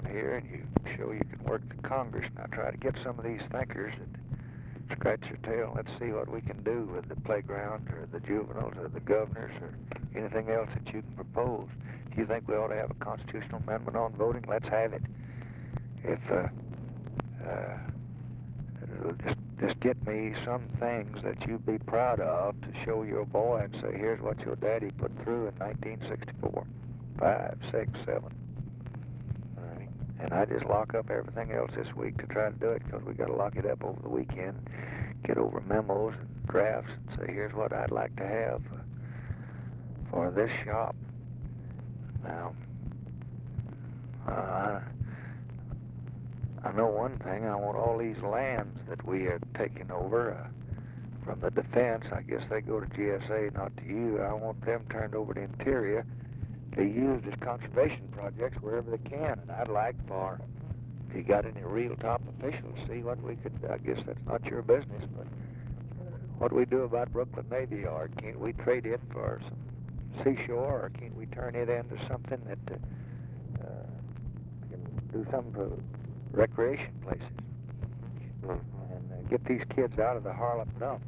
here and you show you can work the Congress. Now try to get some of these thinkers that scratch their tail. Let's see what we can do with the playground or the juveniles or the governors or anything else that you can propose. If you think we ought to have a constitutional amendment on voting, let's have it. If just get me some things that you'd be proud of to show your boy and say, here's what your daddy put through in 1964, 5, 6, 7. Right. And I just lock up everything else this week to try to do it because we got to lock it up over the weekend, get over memos and drafts and say, here's what I'd like to have for this shop. Now, I know one thing. I want all these lands that we are taking over from the defense. I guess they go to GSA, not to you. I want them turned over to Interior to use as conservation projects wherever they can. And I'd like for, if you got any real top officials, see what we could, I guess that's not your business, but what we do about Brooklyn Navy Yard. Can't we trade it for some seashore, or can't we turn it into something that can do something for recreation places and get these kids out of the Harlem dumps?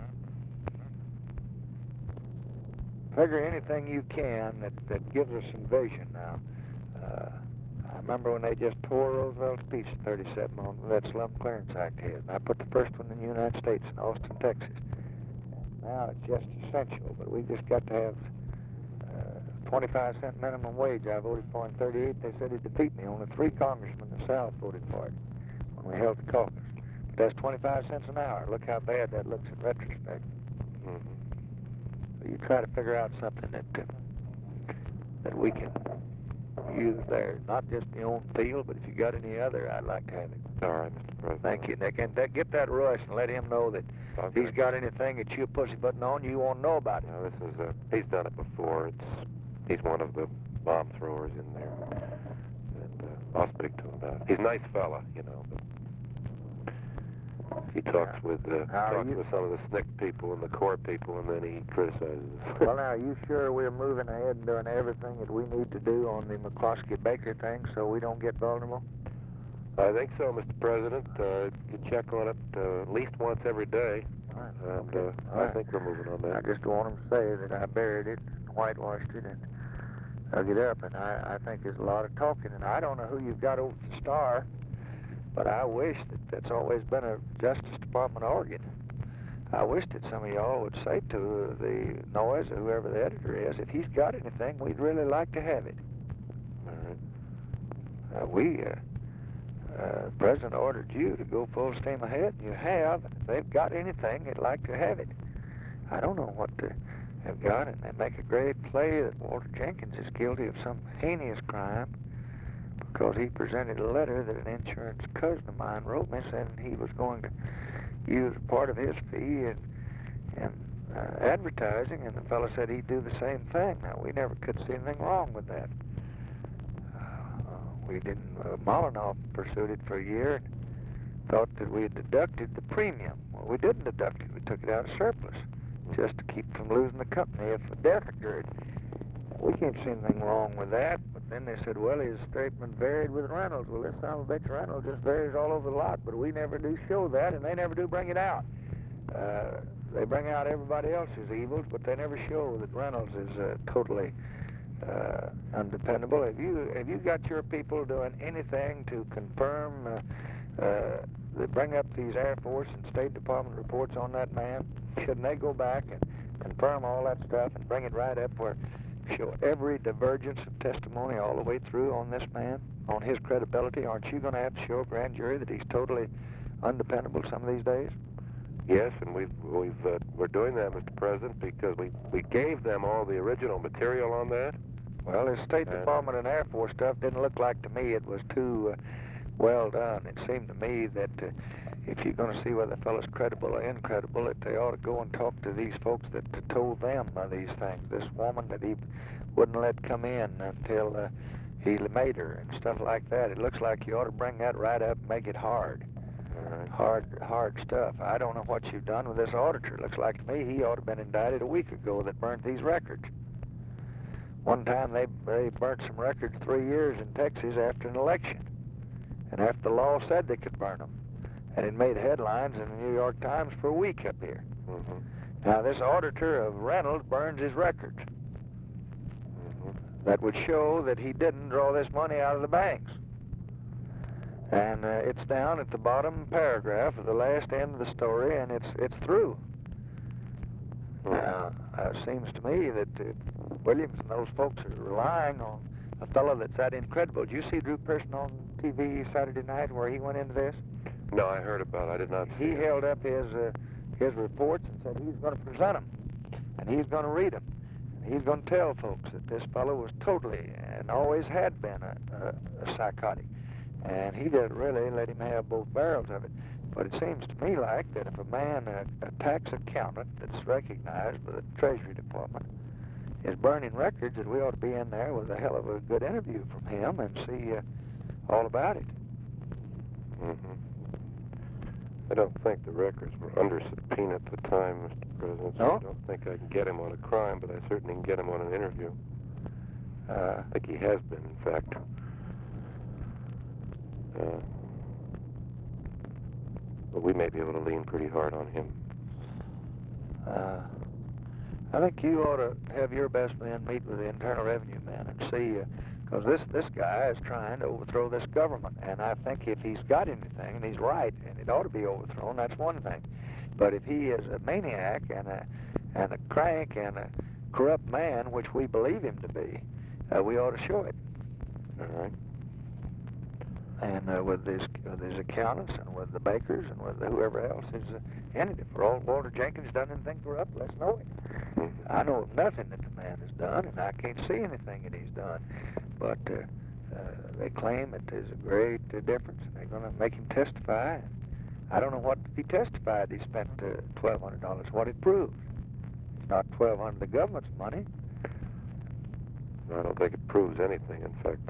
Figure anything you can that gives us some vision now. I remember when they just tore Roosevelt's Beach 37 on that Slum Clearance Act here. And I put the first one in the United States in Austin, Texas. And now it's just essential, but we just got to have 25-cent minimum wage. I voted for in 38. They said it'd defeat me. Only 3 congressmen in the South voted for it when we held the caucus. But that's 25 cents an hour. Look how bad that looks in retrospect. So you try to figure out something that we can use there, not just the own field, but if you got any other, I'd like to have it. All right, Mr. President. Thank you, Nick. And get that Rush and let him know that if he's got anything that you push a button on, you won't know about it. No, this is he's done it before. He's one of the bomb throwers in there, and I'll speak to him about it. He's a nice fella, you know. But he talks with some of the SNCC people and the Corps people, and then he criticizes us. Well, now, are you sure we're moving ahead and doing everything that we need to do on the McCloskey-Baker thing so we don't get vulnerable? I think so, Mr. President. You check on it at least once every day, and I think we're moving on that. I just want them to say that I buried it, whitewashed it, and dug it up, and I think there's a lot of talking, and I don't know who you've got over the Star, but I wish that's always been a Justice Department organ. I wish that some of y'all would say to the Noise or whoever the editor is, if he's got anything, we'd really like to have it. All right. The President ordered you to go full steam ahead, and you have, and if they've got anything, they'd like to have it. I don't know what they have got, and they make a great play that Walter Jenkins is guilty of some heinous crime because he presented a letter that an insurance cousin of mine wrote me saying he was going to use part of his fee in advertising, and the fellow said he'd do the same thing. Now, we never could see anything wrong with that. We didn't, Molinoff pursued it for a year and thought that we had deducted the premium. Well, we didn't deduct it. We took it out of surplus just to keep from losing the company if a death occurred. We can't see anything wrong with that. But then they said, well, his statement varied with Reynolds. Well, this son of a bitch Reynolds just varies all over the lot, but we never do show that, and they never do bring it out. They bring out everybody else's evils, but they never show that Reynolds is totally undependable. Have you got your people doing anything to confirm they bring up these Air Force and State Department reports on that man? Shouldn't they go back and confirm all that stuff and bring it right up where show every divergence of testimony all the way through on this man, on his credibility? Aren't you going to have to show a grand jury that he's totally undependable some of these days? Yes, and we're doing that, Mr. President, because we gave them all the original material on that. Well, his State Department and Air Force stuff didn't look like to me it was too well done. It seemed to me that if you're going to see whether the fellow's credible or incredible, that they ought to go and talk to these folks that told them these things. This woman that he wouldn't let come in until he made her and stuff like that. It looks like you ought to bring that right up and make it hard. Hard stuff. I don't know what you've done with this auditor. It looks like to me he ought to have been indicted a week ago that burned these records. One time they burnt some records 3 years in Texas after an election, and after the law said they could burn them, and it made headlines in the New York Times for a week up here. Mm-hmm. Now this auditor of Reynolds burns his records. That would show that he didn't draw this money out of the banks. And it's down at the bottom paragraph of the last end of the story, and it's through. Now, it seems to me that Williams and those folks are relying on a fellow that's that incredible. Did you see Drew Pearson on TV Saturday night where he went into this? No, I heard about it. I did not see He it. held up his reports and said he's going to present them, and he's going to read them. And he's going to tell folks that this fellow was totally and always had been a psychotic. And he did really let him have both barrels of it. But it seems to me like that if a man, a tax accountant that's recognized by the Treasury Department, is burning records, that we ought to be in there with a hell of a good interview from him and see all about it. Mm-hmm. I don't think the records were under subpoena at the time, Mr. President. So No? I don't think I can get him on a crime, but I certainly can get him on an interview. I think he has been, in fact. But we may be able to lean pretty hard on him. I think you ought to have your best man meet with the Internal Revenue man and see, because this guy is trying to overthrow this government, and I think if he's got anything, and he's right, and it ought to be overthrown, that's one thing. But if he is a maniac and a crank and a corrupt man, which we believe him to be, we ought to show it. All right. And with his accountants and with the bakers and with whoever else is in it. If Walter Jenkins done anything corrupt, let's know it. I know of nothing that the man has done, and I can't see anything that he's done. But they claim it is a great difference, and they're going to make him testify. I don't know what if he testified he spent $1,200, what it proves. It's not $1,200 the government's money. I don't think it proves anything, in fact.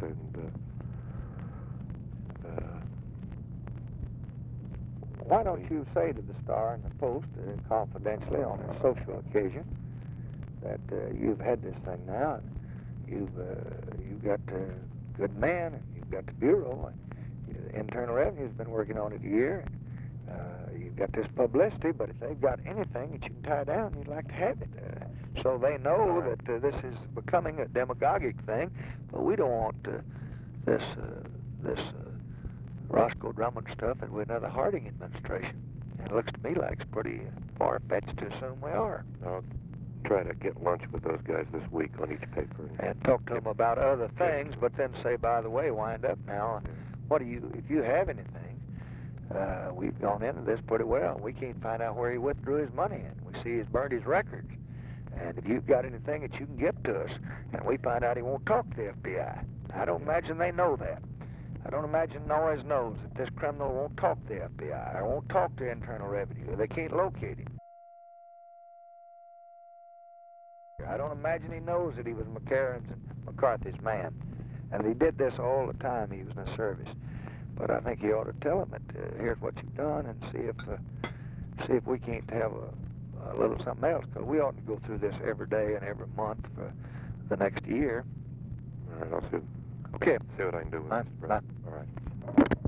Why don't you say to the Star and the Post, confidentially on a social occasion, that you've had this thing now, and you've got good men, and you've got the Bureau, and the Internal Revenue's been working on it a year, and you've got this publicity, but if they've got anything that you can tie down, you'd like to have it. So they know that this is becoming a demagogic thing, but we don't want this Roscoe Drummond stuff with another Harding administration. And it looks to me like it's pretty far-fetched to assume we are. I'll try to get lunch with those guys this week on each paper. And talk to them about other things, but then say, by the way, wind up now. If you have anything, we've gone into this pretty well. We can't find out where he withdrew his money, and we see he's burned his records. And if you've got anything that you can give to us, and we find out he won't talk to the FBI, I don't imagine they know that. I don't imagine Noyes knows that this criminal won't talk to the FBI or won't talk to Internal Revenue. They can't locate him. I don't imagine he knows that he was McCarran's and McCarthy's man. And he did this all the time he was in the service. But I think you ought to tell him that here's what you've done, and see if we can't have a little something else. Because we ought to go through this every day and every month for the next year. All right, I'll see. Okay. See what I can do with Bye. this. Bye. All right.